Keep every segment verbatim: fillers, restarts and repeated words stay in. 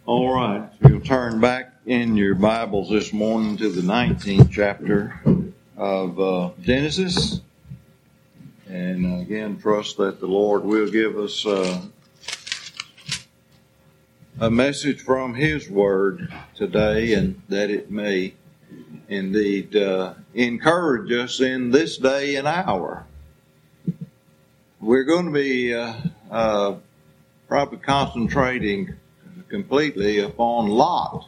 All right, you'll turn back in your Bibles this morning to the nineteenth chapter of uh, Genesis. And again, trust that the Lord will give us uh, a message from His Word today, and that it may indeed uh, encourage us in this day and hour. We're going to be uh, uh, probably concentrating completely upon Lot.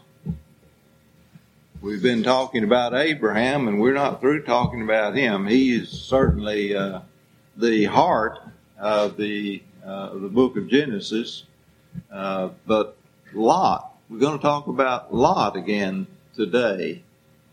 We've been talking about Abraham, and we're not through talking about him. He is certainly uh, the heart of the uh, the book of Genesis. Uh, but Lot, we're going to talk about Lot again today.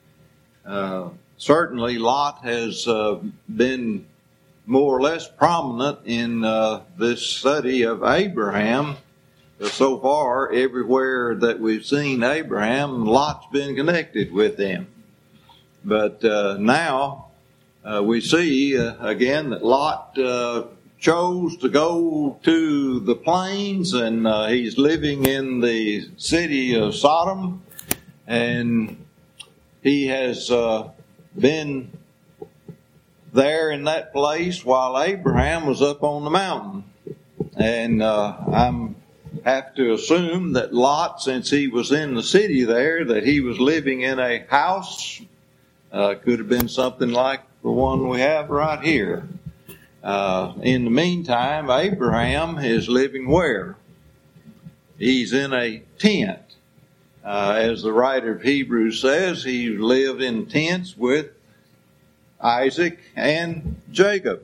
Uh, certainly, Lot has uh, been more or less prominent in uh, this study of Abraham. So far, everywhere that we've seen Abraham, Lot's been connected with him. But uh, now uh, we see uh, again that Lot uh, chose to go to the plains, and uh, he's living in the city of Sodom, and he has uh, been there in that place while Abraham was up on the mountain. And uh, I'm have to assume that Lot, since he was in the city there, that he was living in a house. Uh, could have been something like the one we have right here. Uh, in the meantime, Abraham is living where? He's in a tent. Uh, as the writer of Hebrews says, he lived in tents with Isaac and Jacob.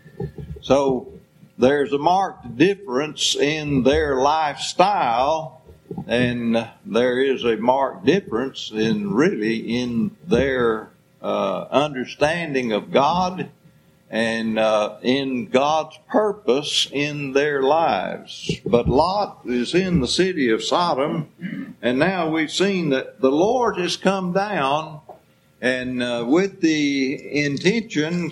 So there's a marked difference in their lifestyle, and there is a marked difference in really in their uh, understanding of God and uh, in God's purpose in their lives. But Lot is in the city of Sodom, and now we've seen that the Lord has come down, and uh, with the intention,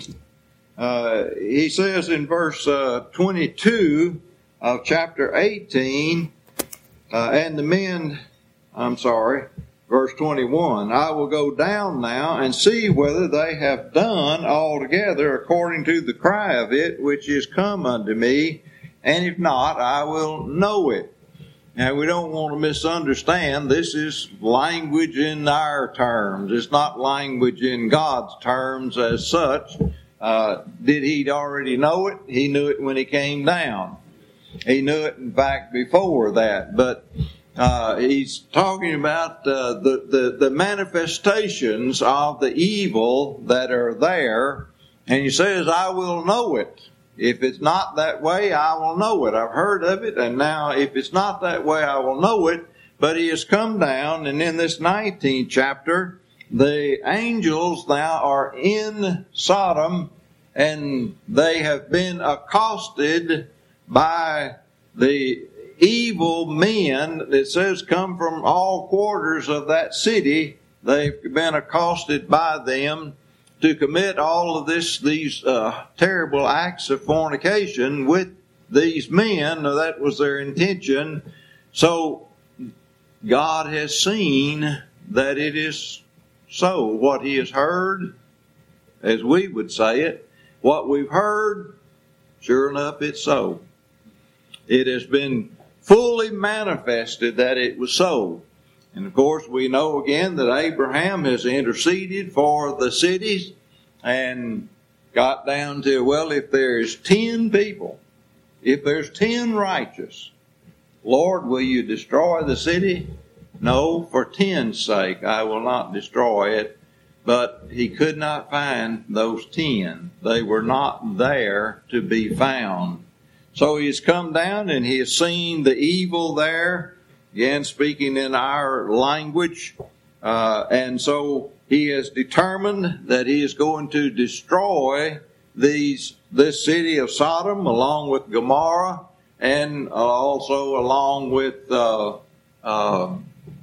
Uh, he says in verse uh, twenty-two of chapter eighteen, uh, and the men, I'm sorry, verse twenty-one, I will go down now and see whether they have done altogether according to the cry of it which is come unto me, and if not, I will know it. Now, we don't want to misunderstand. This is language in our terms. It's not language in God's terms as such. Uh, did he already know it? He knew it when he came down. He knew it, in fact, before that. But uh, he's talking about uh, the, the, the manifestations of the evil that are there. And he says, I will know it. If it's not that way, I will know it. I've heard of it, and now if it's not that way, I will know it. But he has come down, and in this nineteenth chapter, the angels now are in Sodom, and they have been accosted by the evil men that says come from all quarters of that city. They've been accosted by them to commit all of this, these uh, terrible acts of fornication with these men. That was their intention. So God has seen that it is so. What He has heard, as we would say it, what we've heard, sure enough, it's so. It has been fully manifested that it was so. And of course, we know again that Abraham has interceded for the cities and got down to, well, if there's ten people, if there's ten righteous, Lord, will you destroy the city? No, for ten's sake, I will not destroy it. But he could not find those ten. They were not there to be found. So he has come down and he has seen the evil there, again speaking in our language. Uh, and so he has determined that he is going to destroy these this city of Sodom along with Gomorrah, and also along with uh, uh,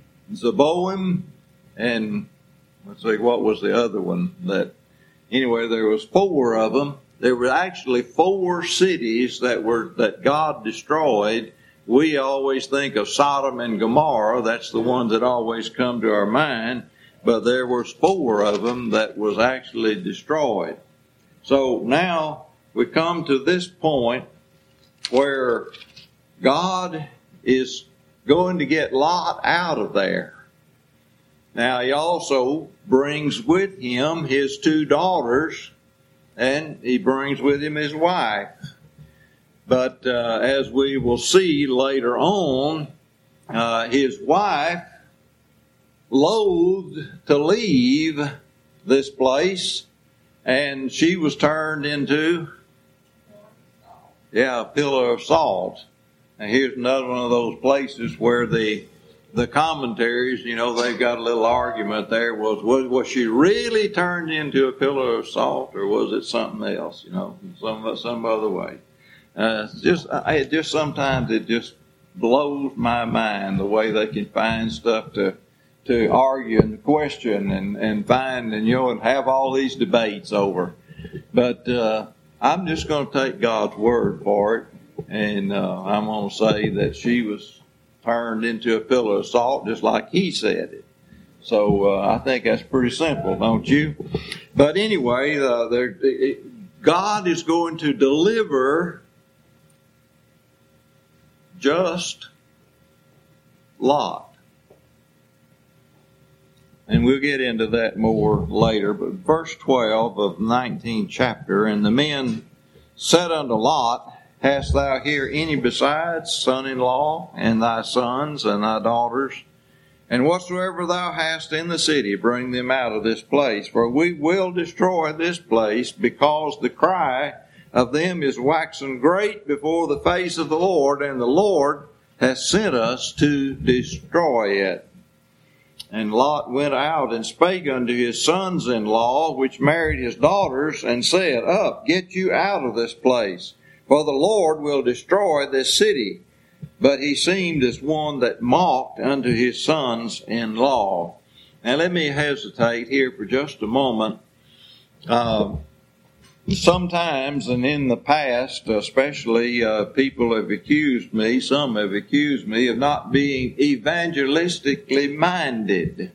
Zeboim, and let's see, what was the other one? That anyway, there was four of them. There were actually four cities that were that God destroyed we always think of Sodom and Gomorrah. That's the ones that always come to our mind. But there were four of them that was actually destroyed. So now we come to this point where God is going to get Lot out of there. Now he also brings with him his two daughters, and he brings with him his wife. But uh, as we will see later on, uh, his wife loathed to leave this place, and she was turned into, yeah, a pillar of salt. And here's another one of those places where the the commentaries, you know, they've got a little argument there. Was, was was she really turned into a pillar of salt, or was it something else? You know, some some other way. Uh, it's just it just sometimes it just blows my mind the way they can find stuff to to argue and question and and find and you know and have all these debates over. But uh, I'm just going to take God's word for it, and uh, I'm going to say that she was turned into a pillar of salt, just like he said it. So uh, I think that's pretty simple, don't you? But anyway, uh, there, it, God is going to deliver just Lot. And we'll get into that more later. But verse twelve of the nineteenth chapter, and the men said unto Lot, Hast thou here any besides son-in-law, and thy sons, and thy daughters? And whatsoever thou hast in the city, bring them out of this place. For we will destroy this place, because the cry of them is waxen great before the face of the Lord, and the Lord hath sent us to destroy it. And Lot went out and spake unto his sons-in-law, which married his daughters, and said, Up, get you out of this place, for the Lord will destroy this city. But he seemed as one that mocked unto his sons-in-law. Now let me hesitate here for just a moment. Uh, sometimes, and in the past especially, uh, people have accused me, some have accused me of not being evangelistically minded.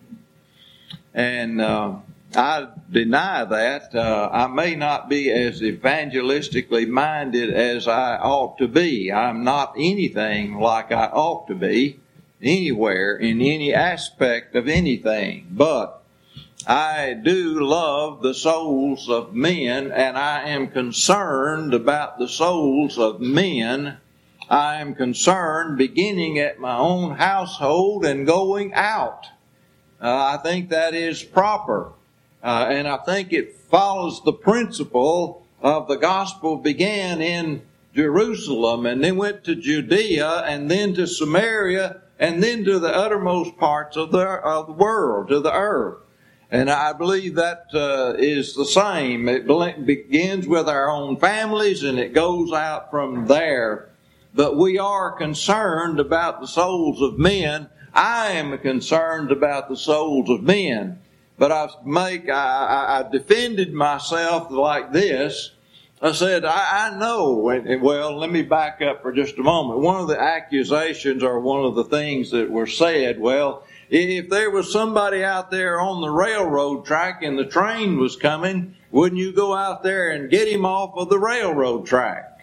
And uh, I deny that. Uh, I may not be as evangelistically minded as I ought to be. I'm not anything like I ought to be anywhere in any aspect of anything. But I do love the souls of men, and I am concerned about the souls of men. I am concerned beginning at my own household and going out. Uh, I think that is proper. Uh, and I think it follows the principle of the gospel began in Jerusalem and then went to Judea and then to Samaria and then to the uttermost parts of the, of the world, to the earth. And I believe that uh, is the same. It begins with our own families and it goes out from there. But we are concerned about the souls of men. I am concerned about the souls of men. But I make I, I defended myself like this. I said, I, I know. And, well, let me back up for just a moment. One of the accusations or one of the things that were said, well, if there was somebody out there on the railroad track and the train was coming, wouldn't you go out there and get him off of the railroad track?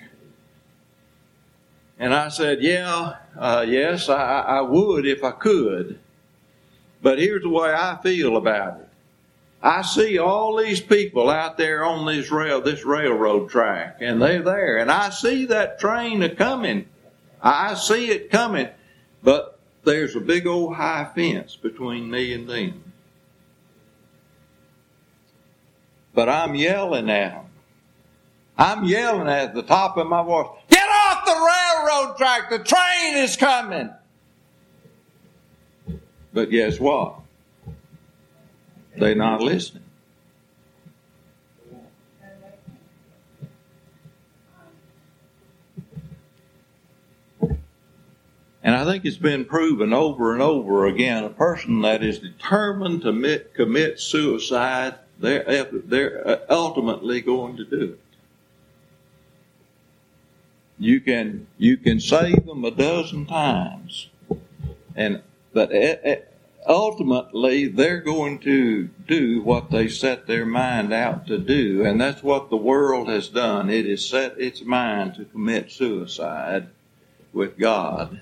And I said, yeah, uh, yes, I, I would if I could. But here's the way I feel about it. I see all these people out there on this rail, this railroad track, and they're there. And I see that train a-coming. I see it coming. But there's a big old high fence between me and them. But I'm yelling at them. I'm yelling at the top of my voice, get off the railroad track! The train is coming! But guess what? They're not listening. And I think it's been proven over and over again, a person that is determined to commit, commit suicide, they're, they're ultimately going to do it. You can you can save them a dozen times, and but ultimately they're going to do what they set their mind out to do, and that's what the world has done. It has set its mind to commit suicide with God.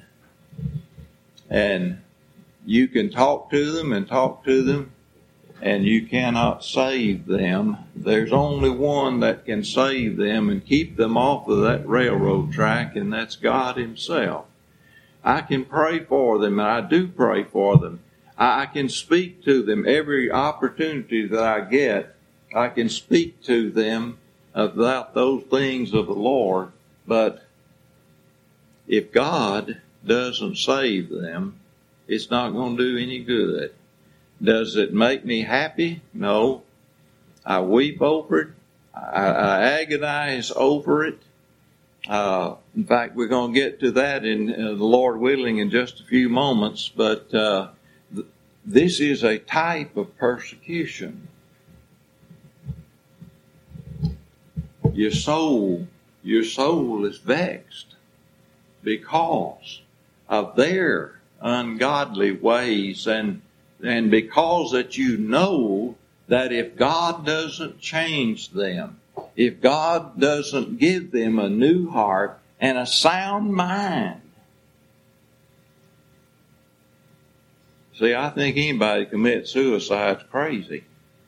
And you can talk to them and talk to them, and you cannot save them. There's only one that can save them and keep them off of that railroad track, and that's God Himself. I can pray for them, and I do pray for them. I can speak to them every opportunity that I get. I can speak to them about those things of the Lord, but if God doesn't save them, it's not going to do any good. Does it make me happy? No. I weep over it. I, I agonize over it. Uh, in fact, we're going to get to that in uh, the Lord willing in just a few moments, but uh, th- this is a type of persecution. Your soul, your soul is vexed because of their ungodly ways, and and because that you know that if God doesn't change them, if God doesn't give them a new heart and a sound mind. See, I think anybody commits suicide is crazy.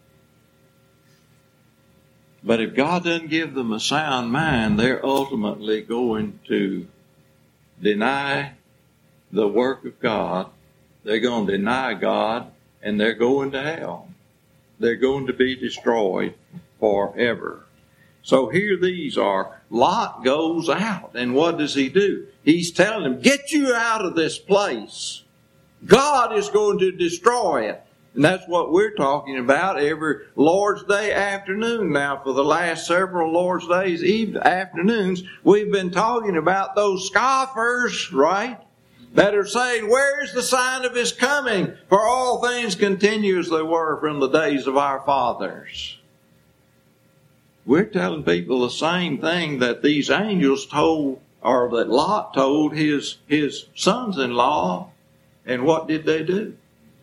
But if God doesn't give them a sound mind, they're ultimately going to deny the work of God. They're going to deny God, and they're going to hell. They're going to be destroyed forever. So here these are. Lot goes out, and what does he do? He's telling them, get you out of this place. God is going to destroy it. And that's what we're talking about every Lord's Day afternoon now. For the last several Lord's Days eve afternoons, we've been talking about those scoffers, right? That are saying, where's the sign of His coming? For all things continue as they were from the days of our fathers. We're telling people the same thing that these angels told, or that Lot told his, his sons-in-law. And what did they do?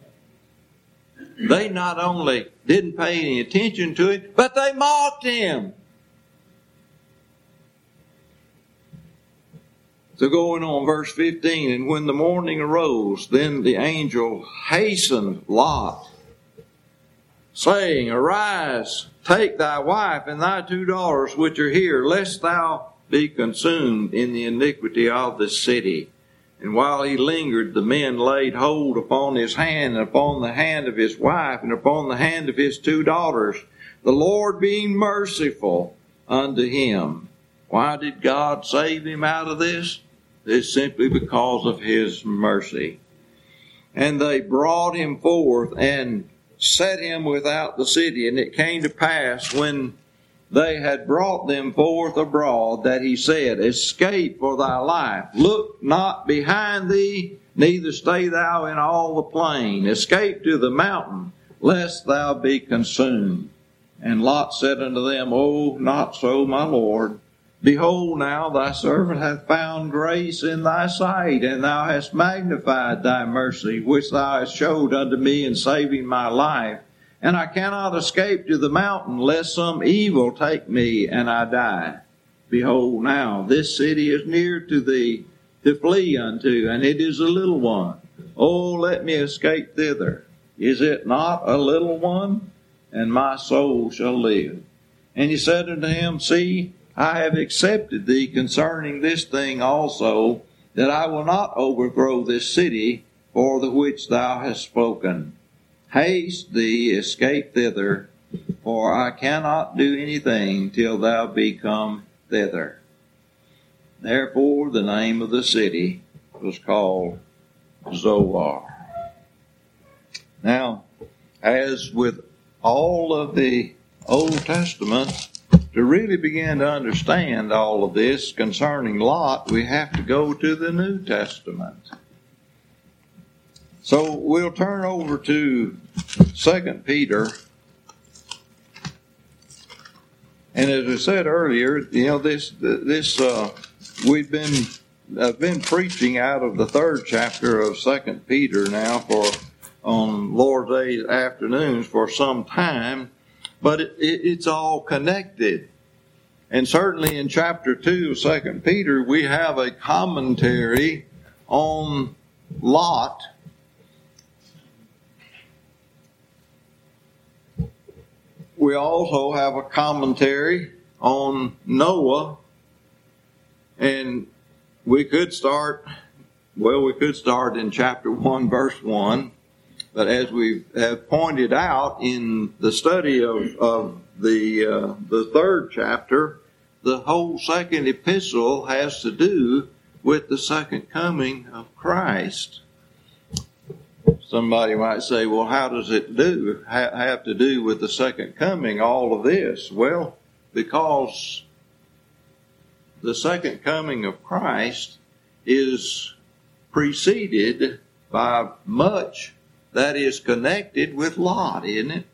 They not only didn't pay any attention to it, but they mocked him. So going on, verse fifteen, and when the morning arose, then the angel hastened Lot, saying, arise, take thy wife and thy two daughters which are here, lest thou be consumed in the iniquity of the city. And while he lingered, the men laid hold upon his hand, and upon the hand of his wife, and upon the hand of his two daughters, the Lord being merciful unto him. Why did God save him out of this? It's simply because of His mercy. And they brought him forth and set him without the city. And it came to pass, when they had brought them forth abroad, that he said, escape for thy life. Look not behind thee, neither stay thou in all the plain. Escape to the mountain, lest thou be consumed. And Lot said unto them, Oh, not so, my Lord. Behold, now thy servant hath found grace in thy sight, and thou hast magnified thy mercy, which thou hast showed unto me in saving my life. And I cannot escape to the mountain, lest some evil take me, and I die. Behold, now this city is near to thee, to flee unto, and it is a little one. Oh, let me escape thither. Is it not a little one? And my soul shall live. And he said unto him, See, I have accepted thee concerning this thing also, that I will not overthrow this city for the which thou hast spoken. Haste thee, escape thither, for I cannot do anything till thou be come thither. Therefore the name of the city was called Zoar. Now, as with all of the Old Testament, to really begin to understand all of this concerning Lot, we have to go to the New Testament. So we'll turn over to Second Peter. And as I said earlier, you know, this this uh, we've been I've been preaching out of the third chapter of Second Peter now for on Lord's Day afternoons for some time, but it, it, it's all connected. And certainly in chapter two of Second Peter, we have a commentary on Lot. We also have a commentary on Noah, and we could start, well, we could start in chapter one, verse one, but as we have pointed out in the study of, of the uh, the third chapter, the whole second epistle has to do with the second coming of Christ. Somebody might say, well, how does it do ha- have to do with the second coming, all of this? Well, because the second coming of Christ is preceded by much that is connected with Lot, isn't it?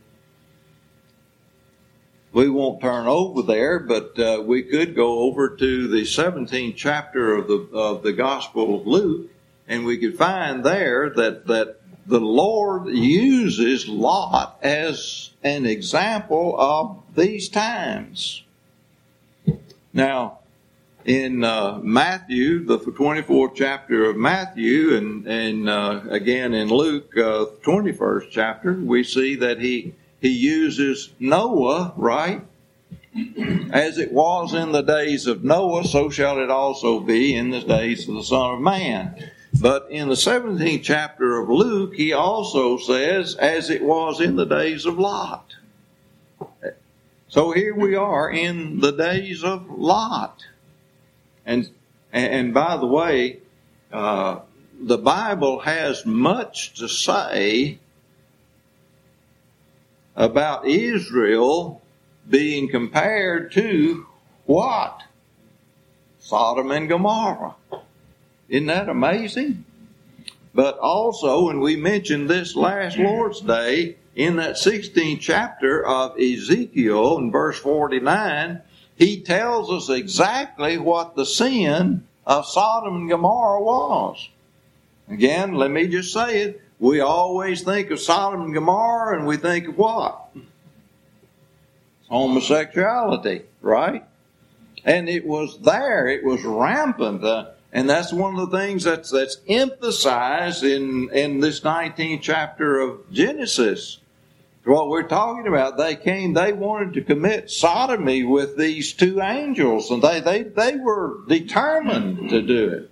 We won't turn over there, but uh, we could go over to the seventeenth chapter of the of the Gospel of Luke, and we could find there that, that the Lord uses Lot as an example of these times. Now, in uh, Matthew, the twenty-fourth chapter of Matthew, and, and uh, again in Luke, uh, twenty-first chapter, we see that he, he uses Noah, right? As it was in the days of Noah, so shall it also be in the days of the Son of Man. But in the seventeenth chapter of Luke, he also says, as it was in the days of Lot. So here we are in the days of Lot. And and by the way, uh, the Bible has much to say about Israel being compared to what? Sodom and Gomorrah. Isn't that amazing? But also, and we mentioned this last Lord's Day, in that sixteenth chapter of Ezekiel, in verse forty-nine, he tells us exactly what the sin of Sodom and Gomorrah was. Again, let me just say it. We always think of Sodom and Gomorrah and we think of what? Homosexuality, right? And it was there. It was rampant. Uh, and that's one of the things that's, that's emphasized in, in this nineteenth chapter of Genesis. What we're talking about, they came, they wanted to commit sodomy with these two angels, and they, they, they were determined to do it.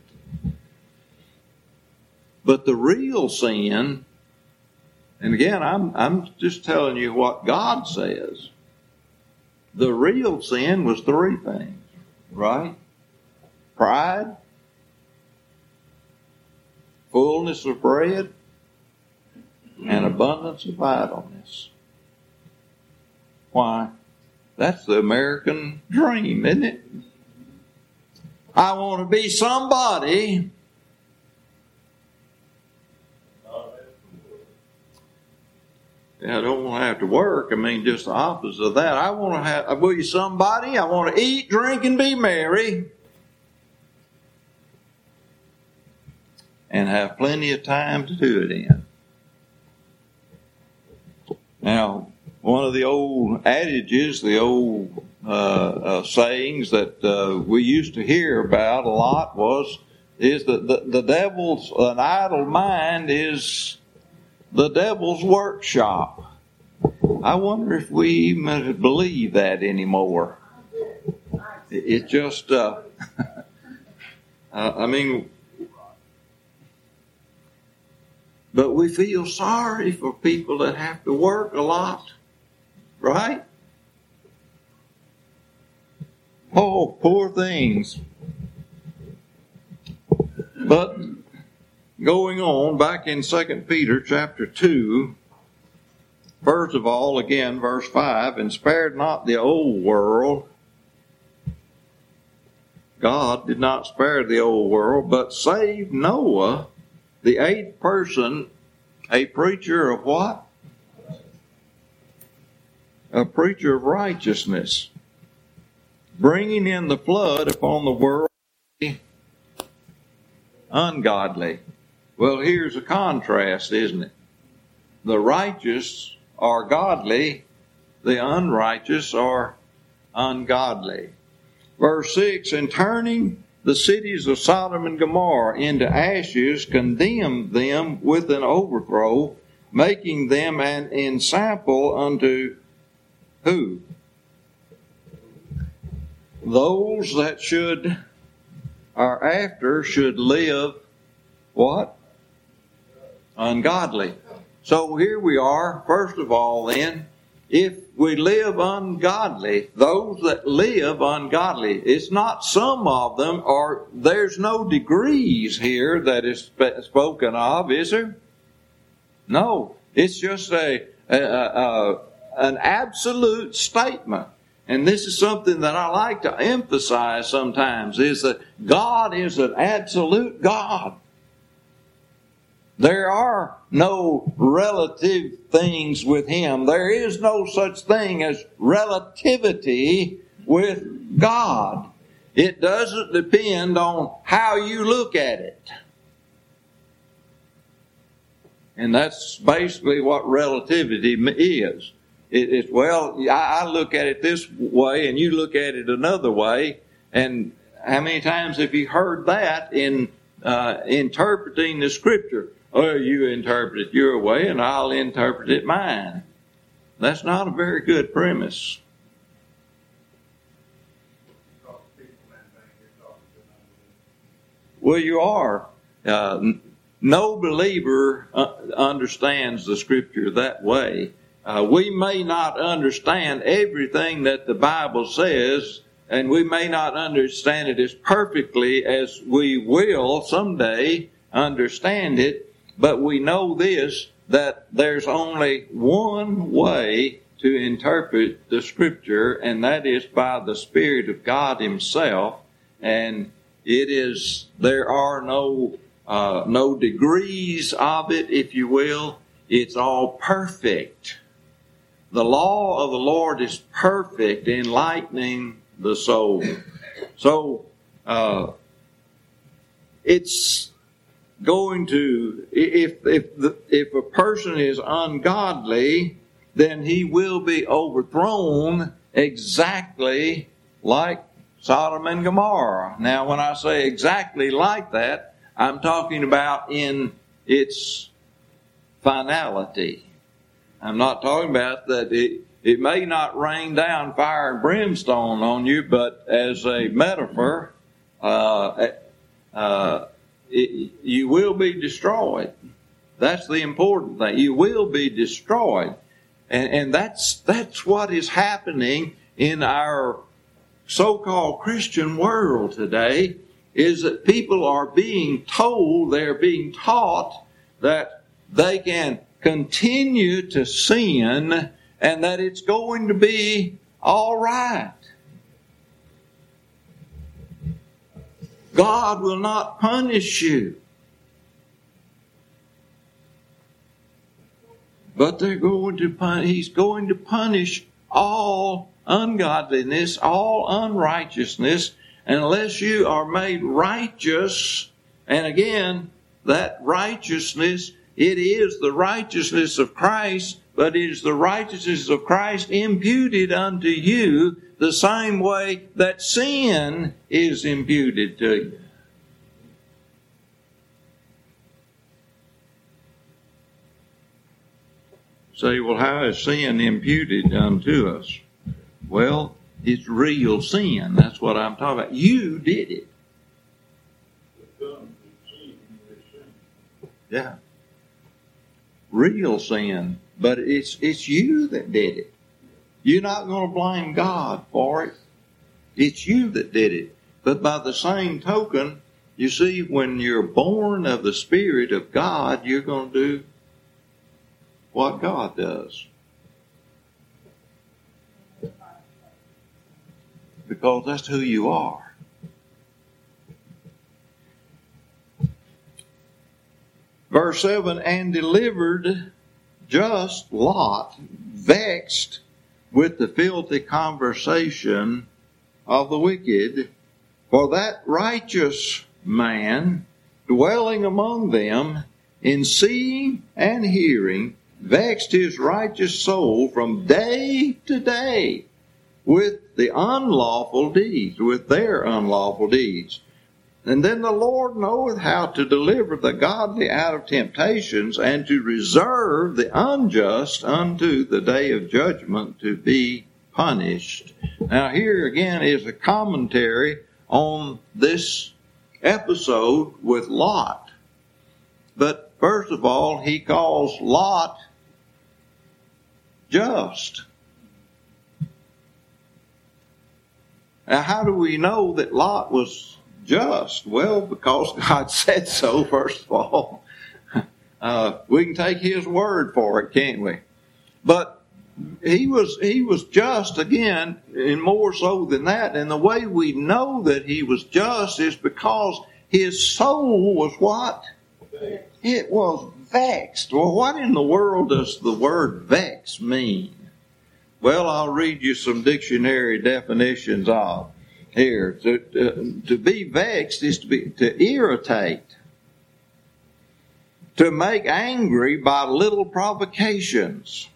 But the real sin, and again, I'm, I'm just telling you what God says. The real sin was three things, right? Pride, fullness of bread, and abundance of idleness. Why? That's the American dream, isn't it? I want to be somebody. I don't want to have to work. I mean, just the opposite of that. I want to have, I will be somebody. I want to eat, drink, and be merry. And have plenty of time to do it in. Now, one of the old adages, the old uh, uh, sayings that uh, we used to hear about a lot was, is that the, the devil's, an idle mind is the devil's workshop. I wonder if we even believe that anymore. It just, uh, uh, I mean, but we feel sorry for people that have to work a lot, right? Oh, poor things. But going on, back in Second Peter chapter two, first of all, again, verse five, and spared not the old world. God did not spare the old world, but saved Noah, the eighth person, a preacher of what? A preacher of righteousness, bringing in the flood upon the world ungodly. Well, here's a contrast, isn't it? The righteous are godly, the unrighteous are ungodly. Verse six, and turning the cities of Sodom and Gomorrah into ashes, condemned them with an overthrow, making them an ensample unto who? Those that should, or after, should live what? Ungodly. So here we are, first of all then, if we live ungodly, those that live ungodly, it's not some of them, or there's no degrees here that is spoken of, is there? No, it's just a, a, a an absolute statement. And this is something that I like to emphasize sometimes, is that God is an absolute God. There are no relative things with Him. There is no such thing as relativity with God. It doesn't depend on how you look at it. And that's basically what relativity is. It, it's, well, I, I look at it this way and you look at it another way. And how many times have you heard that in uh, interpreting the Scripture? Oh, you interpret it your way and I'll interpret it mine. That's not a very good premise. Well, you are. Uh, no believer uh, understands the Scripture that way. Uh, we may not understand everything that the Bible says, and we may not understand it as perfectly as we will someday understand it. But we know this, that there's only one way to interpret the Scripture, and that is by the Spirit of God Himself. And it is, there are no, uh, no degrees of it, if you will. It's all perfect. The law of the Lord is perfect, enlightening the soul. So, uh, it's going to, if if the, if a person is ungodly, then he will be overthrown exactly like Sodom and Gomorrah. Now, when I say exactly like that, I'm talking about in its finality. I'm not talking about that it, it may not rain down fire and brimstone on you, but as a metaphor, uh, uh, It, you will be destroyed. That's the important thing. You will be destroyed. And, and that's, that's what is happening in our so-called Christian world today, is that people are being told, they're being taught that they can continue to sin and that it's going to be all right. God will not punish you. But they're going to pun- He's going to punish all ungodliness, all unrighteousness, unless you are made righteous. And again, that righteousness, it is the righteousness of Christ, but it is the righteousness of Christ imputed unto you the same way that sin is imputed to you. Say, well, how is sin imputed unto us? Well, it's real sin. That's what I'm talking about. You did it. Yeah. Real sin. But it's it's you that did it. You're not going to blame God for it. It's you that did it. But by the same token, you see, when you're born of the Spirit of God, you're going to do what God does. Because that's who you are. Verse seven, and delivered just Lot, vexed with the filthy conversation of the wicked, for that righteous man dwelling among them, in seeing and hearing, vexed his righteous soul from day to day with the unlawful deeds, with their unlawful deeds. And then the Lord knoweth how to deliver the godly out of temptations, and to reserve the unjust unto the day of judgment to be punished. Now here again is a commentary on this episode with Lot. But first of all, he calls Lot just. Now how do we know that Lot was just? Well, because God said so, first of all. Uh, we can take His word for it, can't we? But he was he was just again, and more so than that. And the way we know that he was just is because his soul was what? It was vexed. Well, what in the world does the word vex mean? Well, I'll read you some dictionary definitions of here. To, to, to be vexed is to be to irritate, to make angry by little provocations,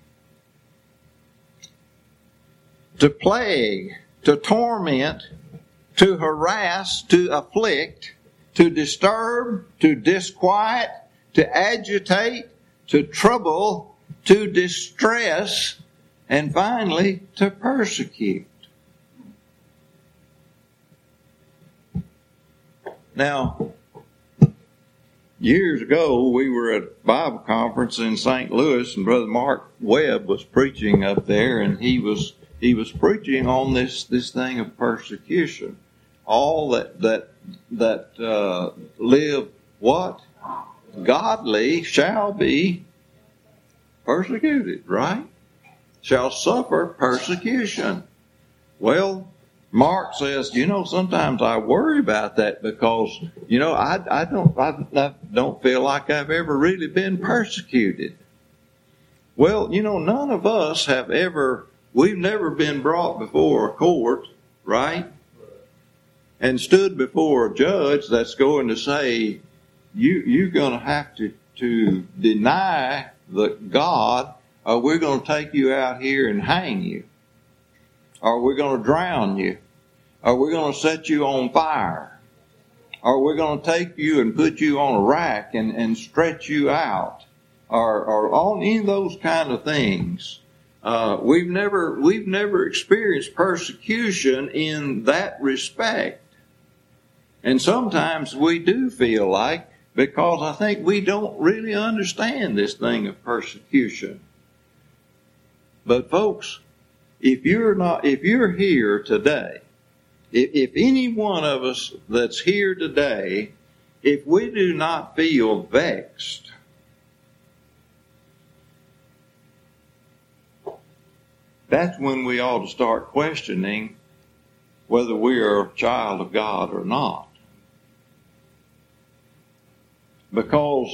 to plague, to torment, to harass, to afflict, to disturb, to disquiet, to agitate, to trouble, to distress, and finally, to persecute. Now, years ago, we were at a Bible conference in Saint Louis, and Brother Mark Webb was preaching up there, and he was he was preaching on this this thing of persecution. All that that that uh, live what? Godly shall be persecuted, right? Shall suffer persecution. Well, Mark says, you know, sometimes I worry about that because, you know, I, I don't I, I don't feel like I've ever really been persecuted. Well, you know, none of us have ever, we've never been brought before a court, right? And stood before a judge that's going to say, you, you're going to have to, to deny the God, or we're going to take you out here and hang you. Or we're going to drown you. Or we're going to set you on fire. Or we're going to take you and put you on a rack and, and stretch you out. Or, or on any of those kind of things. Uh, we've never, we've never experienced persecution in that respect. And sometimes we do feel like, because I think we don't really understand this thing of persecution. But folks, if you're not, if you're here today, if, if any one of us that's here today, if we do not feel vexed, that's when we ought to start questioning whether we are a child of God or not. Because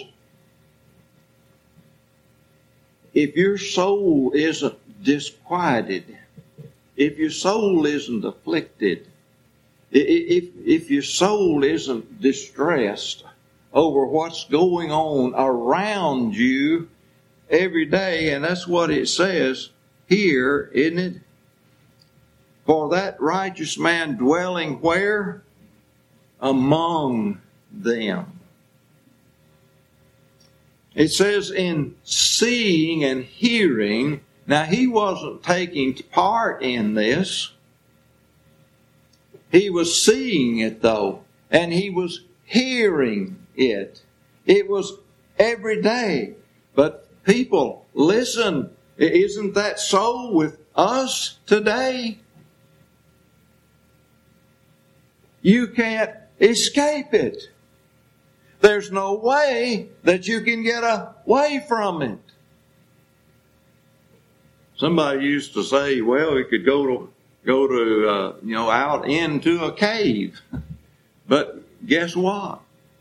if your soul isn't disquieted, if your soul isn't afflicted, if, if your soul isn't distressed over what's going on around you every day, and that's what it says here, isn't it? For that righteous man dwelling where? Among them. It says in seeing and hearing. Now, he wasn't taking part in this. He was seeing it, though, and he was hearing it. It was every day. But people, listen, isn't that so with us today? You can't escape it. There's no way that you can get away from it. Somebody used to say, well, we could go to, go to, uh, you know, out into a cave. But guess what?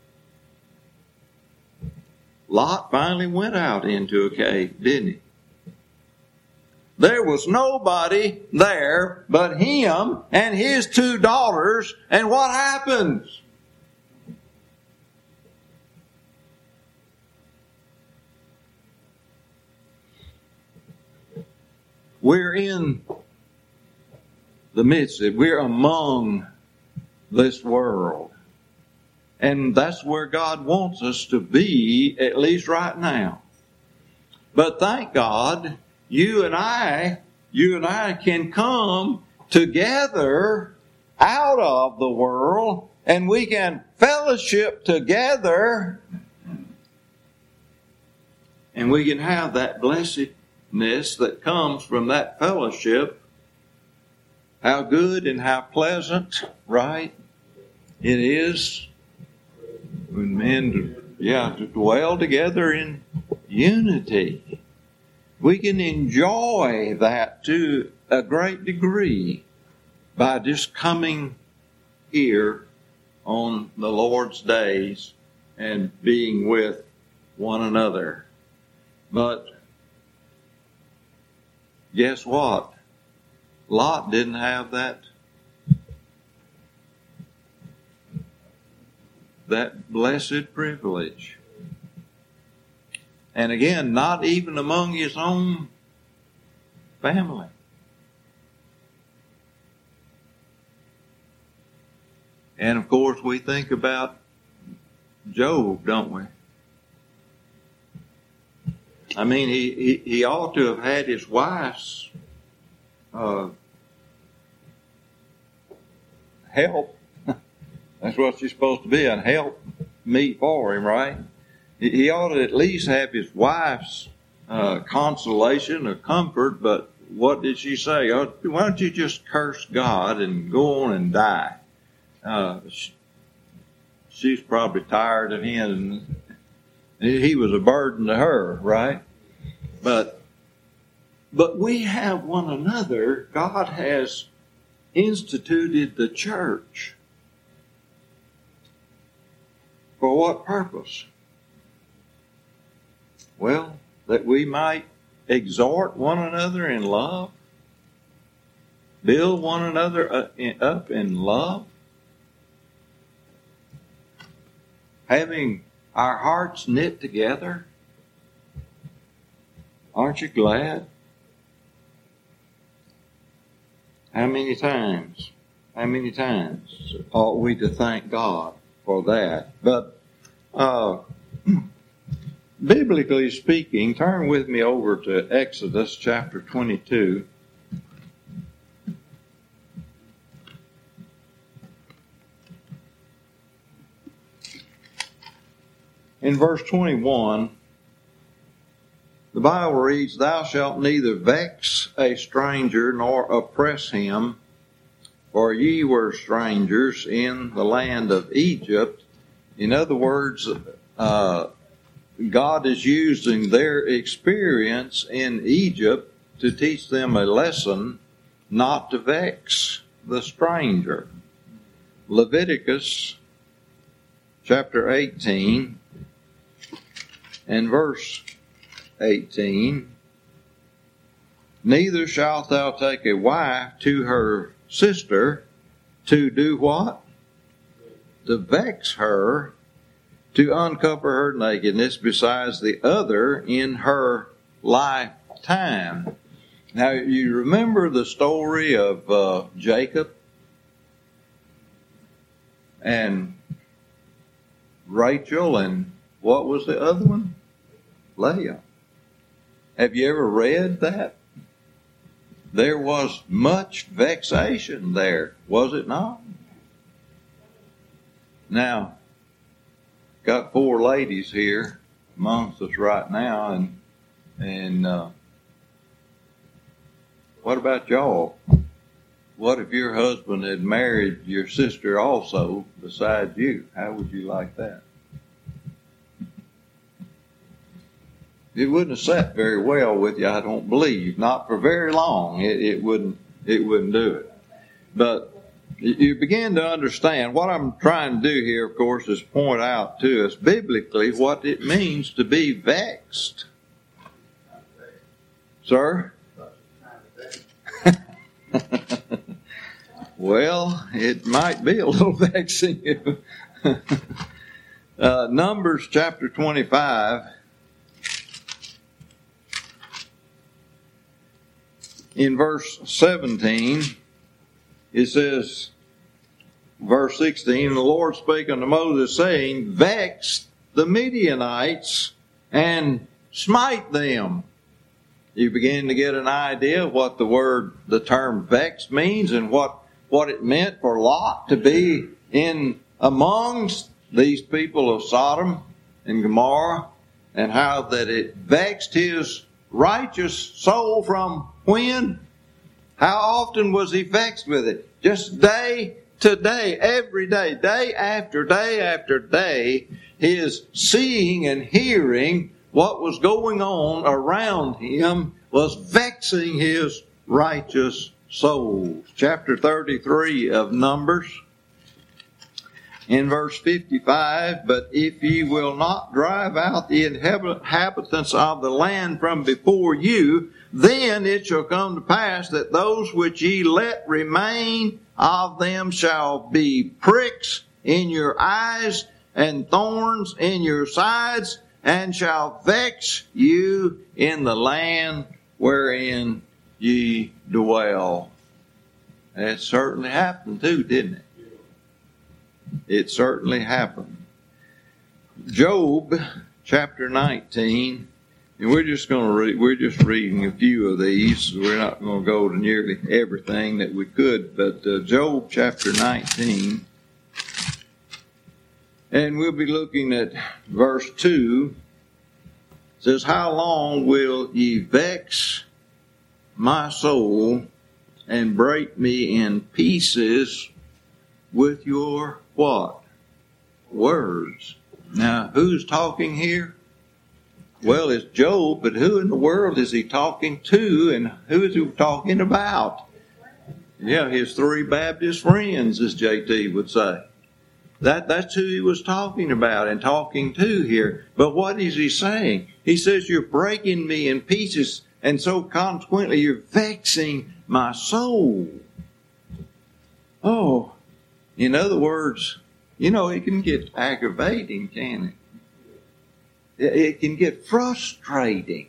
Lot finally went out into a cave, didn't he? There was nobody there but him and his two daughters. And what happens? we're in the midst of it. We're among this world. And that's where God wants us to be, at least right now. But thank God, you and I, you and I can come together out of the world, and we can fellowship together, and we can have that blessedness that comes from that fellowship. How good and how pleasant, right, it is when men, yeah, to dwell together in unity. We can enjoy that to a great degree by just coming here on the Lord's days and being with one another. But guess what? Lot didn't have that that blessed privilege. And again, not even among his own family. And of course, we think about Job, don't we? I mean, he, he, he ought to have had his wife's uh, help. That's what she's supposed to be, a help meet for him, right? He ought to at least have his wife's uh, consolation or comfort, but what did she say? Oh, why don't you just curse God and go on and die? Uh, she, she's probably tired of him, and he was a burden to her, right? But, but we have one another. God has instituted the church. For what purpose? Well, that we might exhort one another in love, build one another up in love, having our hearts knit together. Aren't you glad? How many times, how many times ought we to thank God for that? But uh, biblically speaking, turn with me over to Exodus chapter twenty-two. In verse twenty-one, the Bible reads, "Thou shalt neither vex a stranger nor oppress him, for ye were strangers in the land of Egypt." In other words, uh, God is using their experience in Egypt to teach them a lesson not to vex the stranger. Leviticus chapter eighteen and verse eighteen, "Neither shalt thou take a wife to her sister to do what? To vex her, to uncover her nakedness besides the other in her lifetime." Now, you remember the story of uh, Jacob and Rachel, and what was the other one? Leah. Have you ever read that? There was much vexation there, was it not? Now, got four ladies here amongst us right now, and and uh, what about y'all? What if your husband had married your sister also besides you? How would you like that? It wouldn't have sat very well with you, I don't believe. Not for very long. It, it wouldn't. It wouldn't do it. But you begin to understand what I'm trying to do here. Of course, is point out to us biblically what it means to be vexed. Sir? Well, it might be a little vexing you. uh, Numbers chapter twenty-five. in verse seventeen, it says, verse sixteen, and the Lord spake unto Moses, saying, vex the Midianites and smite them. You begin to get an idea of what the word, the term vex means, and what, what it meant for Lot to be in amongst these people of Sodom and Gomorrah, and how that it vexed his righteous soul from when? How often was he vexed with it? Just day to day, every day, day after day after day, his seeing and hearing what was going on around him was vexing his righteous soul. Chapter thirty-three of Numbers, in verse fifty-five, but if ye will not drive out the inhabitants of the land from before you, then it shall come to pass that those which ye let remain of them shall be pricks in your eyes and thorns in your sides, and shall vex you in the land wherein ye dwell. That certainly happened too, didn't it? It certainly happened. Job chapter nineteen, and we're just going to read, we're just reading a few of these. We're not going to go to nearly everything that we could, but uh, Job chapter nineteen, and we'll be looking at verse two. It says, how long will ye vex my soul and break me in pieces with your what? Words. Now, who's talking here? Well, it's Job, but who in the world is he talking to, and who is he talking about? Yeah, his three Baptist friends, as J T would say. That, that's who he was talking about and talking to here. But what is he saying? He says, you're breaking me in pieces, and so consequently you're vexing my soul. Oh, in other words, you know, it can get aggravating, can it? It can get frustrating.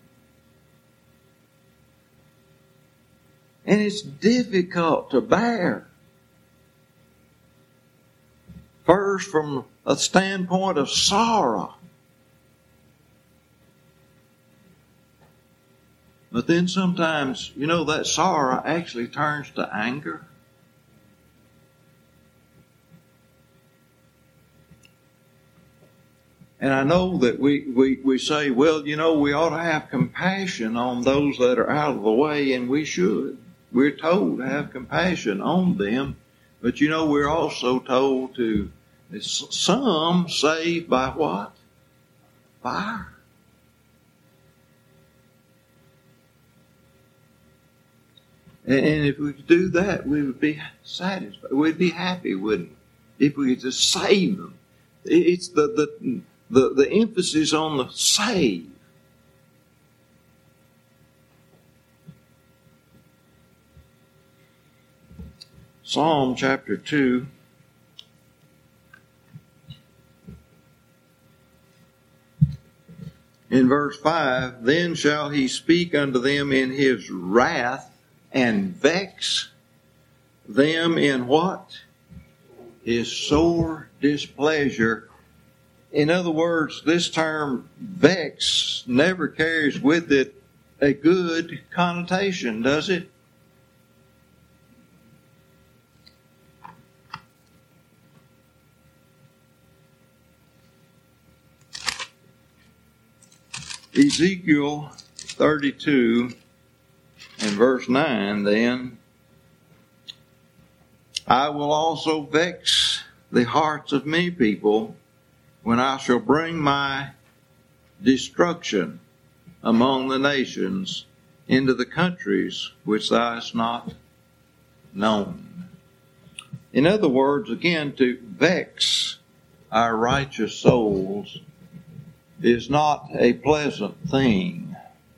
And it's difficult to bear. First, from a standpoint of sorrow. But then sometimes, you know, that sorrow actually turns to anger. And I know that we, we, we say, well, you know, we ought to have compassion on those that are out of the way, and we should. We're told to have compassion on them. But, you know, we're also told to, some saved by what? Fire. And if we could do that, we would be satisfied. We'd be happy, wouldn't we? If we could just save them. It's the, the, the, the emphasis on the save. Psalm chapter two. In verse five, then shall he speak unto them in his wrath and vex them in what? His sore displeasure. In other words, this term vex never carries with it a good connotation, does it? Ezekiel thirty-two and verse nine, then, I will also vex the hearts of many people when I shall bring my destruction among the nations into the countries which thou hast not known. In other words, again, to vex our righteous souls is not a pleasant thing.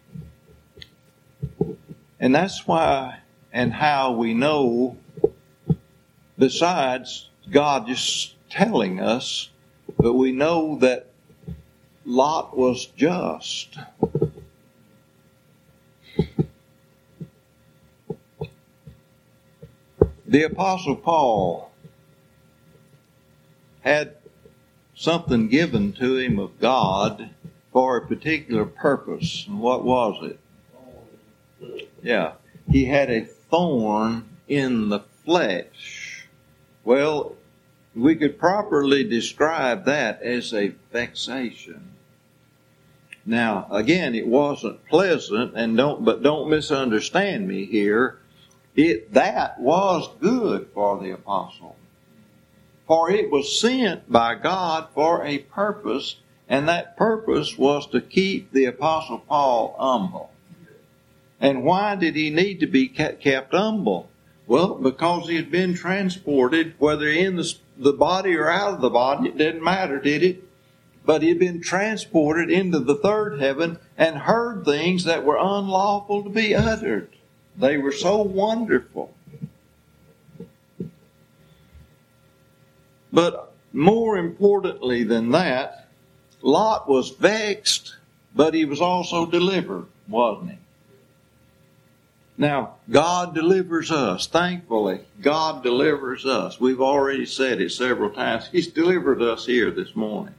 And that's why and how we know, besides God just telling us, but we know that Lot was just. The Apostle Paul had something given to him of God for a particular purpose. And what was it? Yeah. He had a thorn in the flesh. Well, we could properly describe that as a vexation. Now, again, it wasn't pleasant, and don't but don't misunderstand me here. It that was good for the apostle. For it was sent by God for a purpose, and that purpose was to keep the Apostle Paul humble. And why did he need to be kept humble? Well, because he had been transported, whether in the, the body or out of the body, it didn't matter, did it? But he had been transported into the third heaven and heard things that were unlawful to be uttered. They were so wonderful. But more importantly than that, Lot was vexed, but he was also delivered, wasn't he? Now, God delivers us. Thankfully, God delivers us. We've already said it several times. He's delivered us here this morning.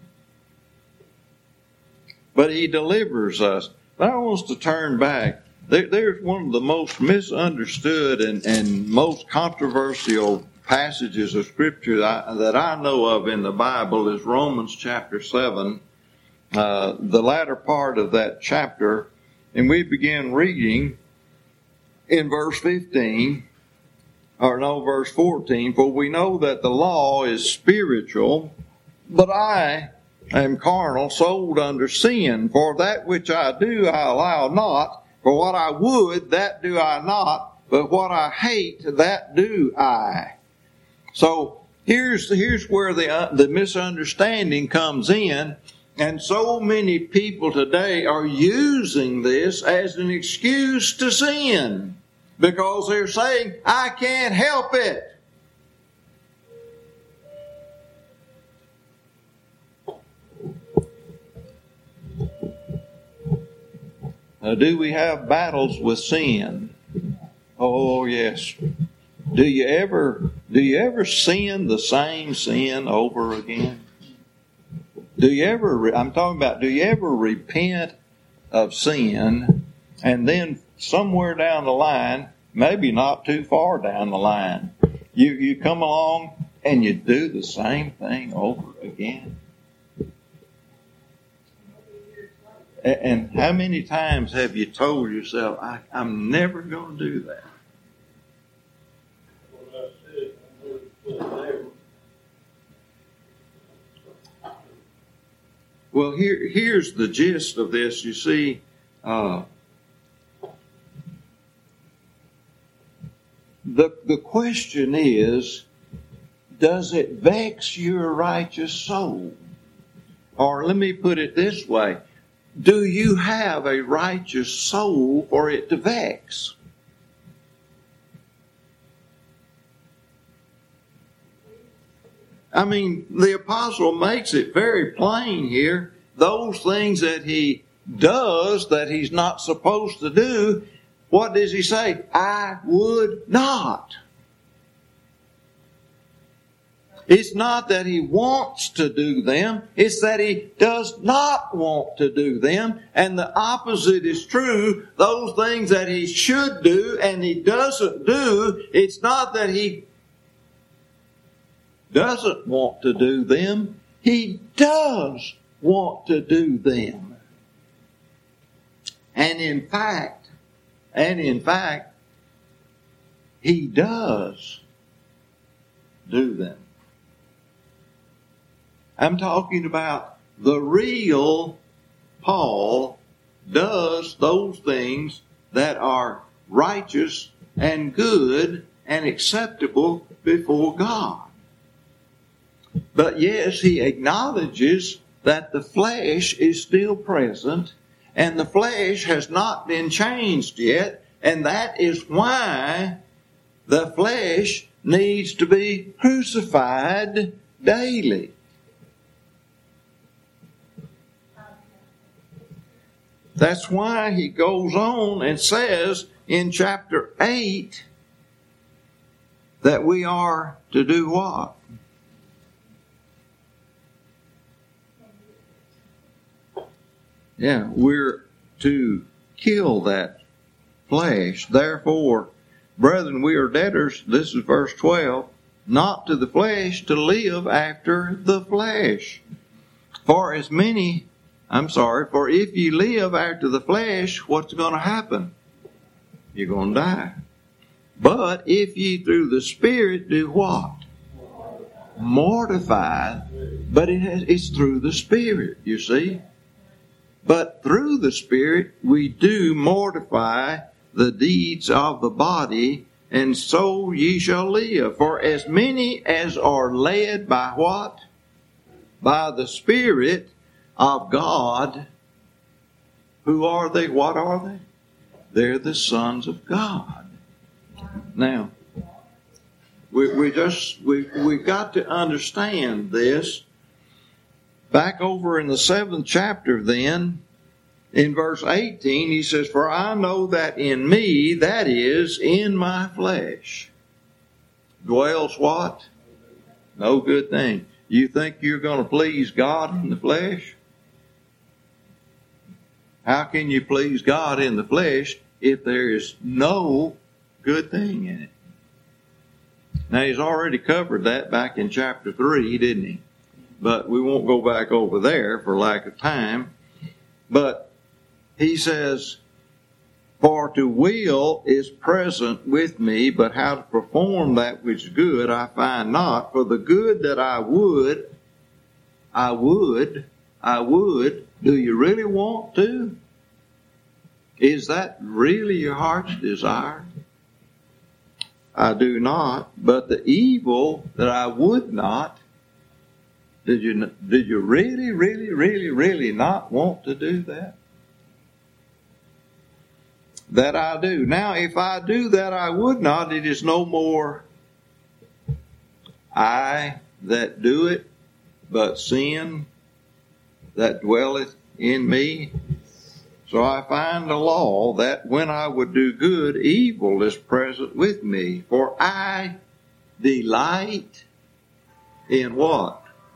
But He delivers us. But I want us to turn back. There, there's one of the most misunderstood and, and most controversial passages of Scripture that I, that I know of in the Bible is Romans chapter seven, uh, the latter part of that chapter. And we begin reading in verse fifteen, or no, verse fourteen, for we know that the law is spiritual, but I am carnal, sold under sin. For that which I do I allow not, for what I would, that do I not, but what I hate, that do I. So here's here's where the uh, the misunderstanding comes in, and so many people today are using this as an excuse to sin because they're saying, I can't help it. Now, do we have battles with sin? Oh, yes. Do you ever do you ever sin the same sin over again? Do you ever, I'm talking about, do you ever repent of sin and then somewhere down the line, maybe not too far down the line, you, you come along and you do the same thing over again? And how many times have you told yourself, I, I'm never going to do that? Well, here, here's the gist of this. You see, uh, the the question is, does it vex your righteous soul? Or let me put it this way. Do you have a righteous soul for it to vex? I mean, the apostle makes it very plain here. Those things that he does that he's not supposed to do, what does he say? I would not. It's not that he wants to do them. It's that he does not want to do them. And the opposite is true. Those things that he should do and he doesn't do, it's not that he doesn't want to do them. He does want to do them. And in fact, and in fact, he does do them. I'm talking about the real Paul does those things that are righteous and good and acceptable before God. But yes, he acknowledges that the flesh is still present and the flesh has not been changed yet, and that is why the flesh needs to be crucified daily. That's why he goes on and says in chapter eight, that we are to do what? Yeah, we're to kill that flesh. Therefore, brethren, we are debtors, this is verse twelve, not to the flesh, to live after the flesh. For as many, I'm sorry, for if ye live after the flesh, what's going to happen? You're going to die. But if ye through the Spirit do what? Mortify. But it has, it's through the Spirit, you see. But through the Spirit we do mortify the deeds of the body, and so ye shall live. For as many as are led by what? By the Spirit of God. Who are they? What are they? They're the sons of God. Now, we, we just, we, we've got to understand this. Back over in the seventh chapter then, in verse eighteen, he says, for I know that in me, that is, in my flesh, dwells what? No good thing. You think you're going to please God in the flesh? How can you please God in the flesh if there is no good thing in it? Now, he's already covered that back in chapter three, didn't he? But we won't go back over there for lack of time. But he says, for to will is present with me, but how to perform that which is good I find not. For the good that I would, I would, I would. Do you really want to? Is that really your heart's desire? I do not. But the evil that I would not, Did you, did you really, really, really, really not want to do that? That I do. Now, if I do that I would not, it is no more I that do it, but sin that dwelleth in me. So I find a law that when I would do good, evil is present with me. For I delight in what?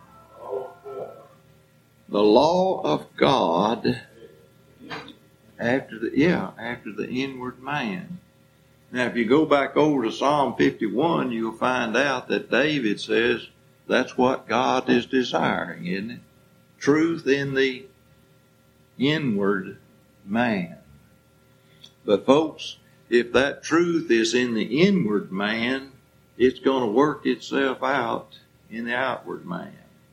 The law of God after the, yeah, after the inward man. Now, if you go back over to Psalm fifty-one, you'll find out that David says that's what God is desiring, isn't it? Truth in the inward man. But folks, if that truth is in the inward man, it's going to work itself out in the outward man.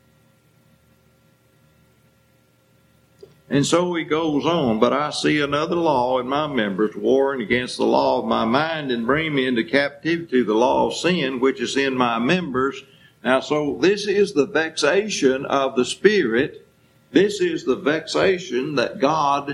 And so he goes on, but I see another law in my members, warring against the law of my mind, and bring me into captivity the law of sin, which is in my members. Now, so this is the vexation of the Spirit. This is the vexation that God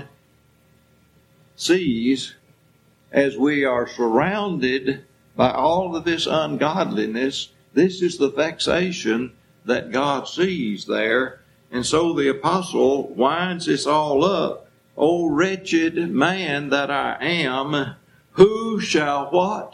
sees as we are surrounded by all of this ungodliness. This is the vexation that God sees there. And so the apostle winds this all up. O wretched man that I am, who shall what?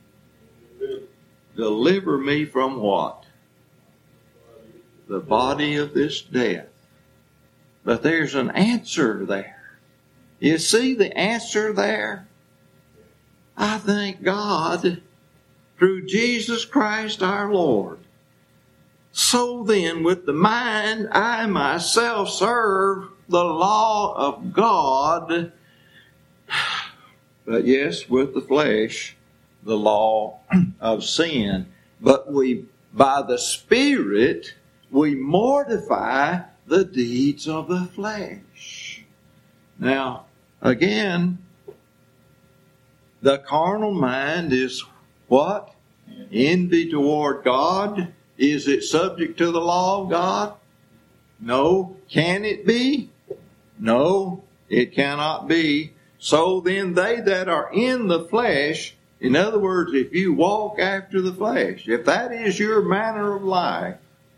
Deliver me from what? The body of this death. But there's an answer there. You see the answer there? I thank God through Jesus Christ our Lord. So then, with the mind, I myself serve the law of God, but yes, with the flesh, the law of sin. But we, by the Spirit, we mortify the deeds of the flesh. Now, again, the carnal mind is what? Envy toward God. Is it subject to the law of God? No. Can it be? No, it cannot be. So then they that are in the flesh, in other words, if you walk after the flesh, if that is your manner of life,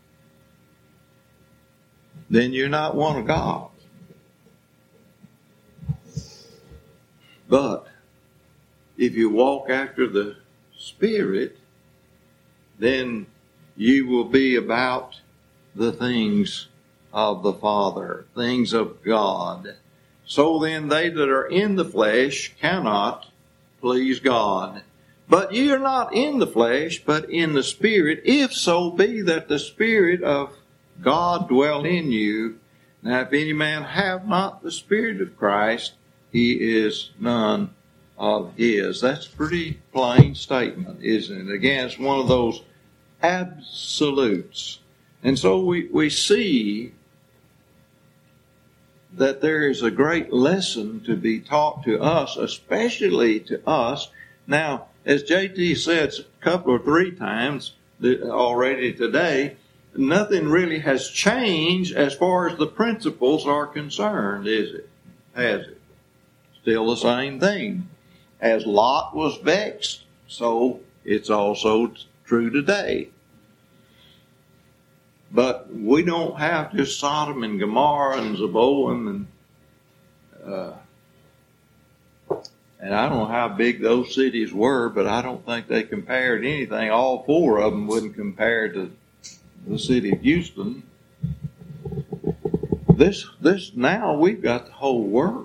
then you're not one of God. But if you walk after the Spirit, then you will be about the things of the Father, things of God. So then they that are in the flesh cannot please God. But ye are not in the flesh, but in the Spirit, if so be that the Spirit of God dwell in you. Now if any man have not the Spirit of Christ, he is none of his. That's a pretty plain statement, isn't it? Again, it's one of those absolutes. And so we, we see that there is a great lesson to be taught to us, especially to us. Now, as J T said a couple or three times already today, nothing really has changed as far as the principles are concerned, is it? Has it? Still the same thing. As Lot was vexed, so it's also true today. But we don't have just Sodom and Gomorrah and Zeboim and uh, and I don't know how big those cities were, but I don't think they compared anything. All four of them wouldn't compare to the city of Houston. This this now we've got the whole world.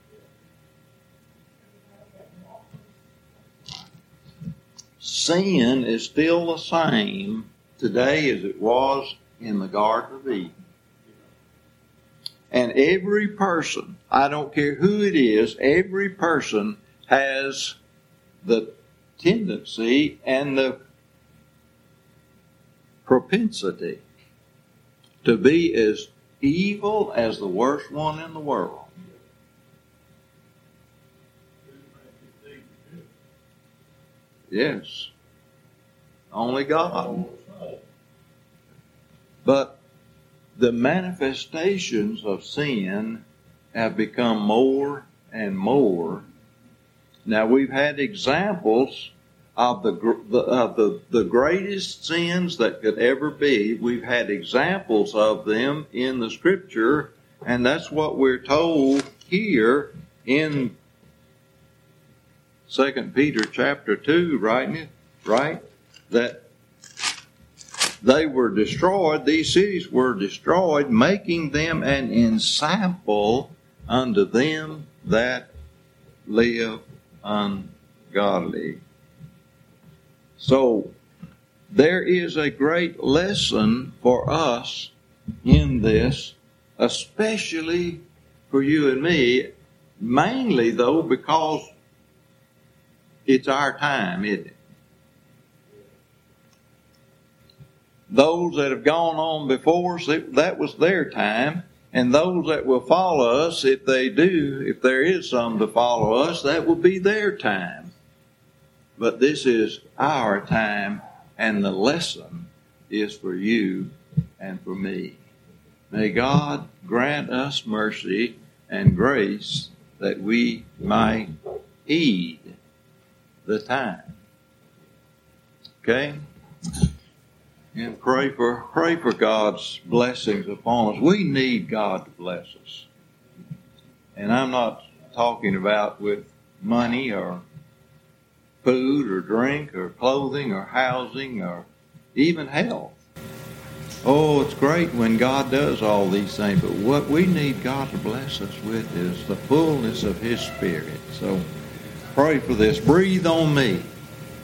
Sin is still the same today as it was in the Garden of Eden. And every person, I don't care who it is, every person has the tendency and the propensity to be as evil as the worst one in the world. Yes. Only God. But the manifestations of sin have become more and more. Now we've had examples of the, the of the, the greatest sins that could ever be. We've had examples of them in the Scripture, and that's what we're told here in Second Peter chapter two, right? Right? That they were destroyed, these cities were destroyed, making them an ensample unto them that live ungodly. So, there is a great lesson for us in this, especially for you and me, mainly though because it's our time, isn't it? Those that have gone on before us, that was their time. And those that will follow us, if they do, if there is some to follow us, that will be their time. But this is our time, and the lesson is for you and for me. May God grant us mercy and grace that we might heed the time. Okay? And pray for pray for God's blessings upon us. We need God to bless us. And I'm not talking about with money or food or drink or clothing or housing or even health. Oh, it's great when God does all these things, but what we need God to bless us with is the fullness of His Spirit. So pray for this. Breathe on me.